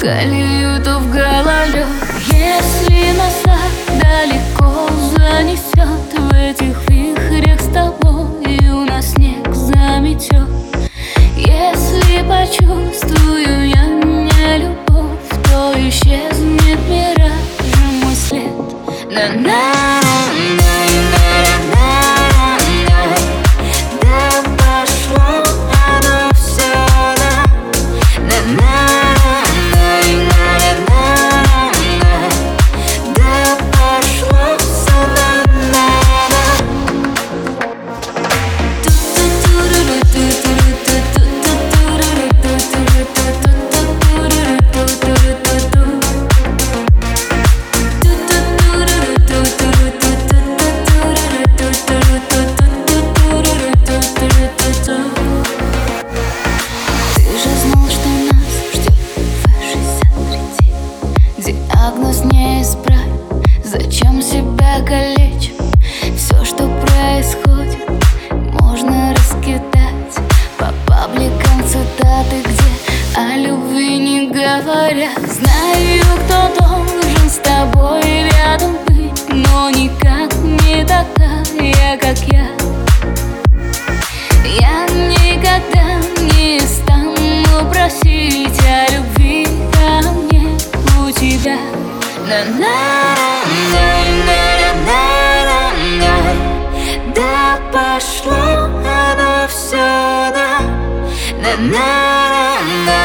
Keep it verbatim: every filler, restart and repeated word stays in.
колею, то в голове. Если назад далеко занесет, в этих вихрях с тобою нас снег заметет. Если почувствую я не любовь, то исчезнет миражем мой след. На-на. Диагноз не исправь, зачем себя калечить? Все, что происходит, можно раскидать по пабликам цитаты, где о любви не говорят. Знаю, кто должен с тобой рядом быть, но никак не такая, как я. Я никогда не стану просить о любви ко мне у тебя. На-на, да пошло оно все, на-на.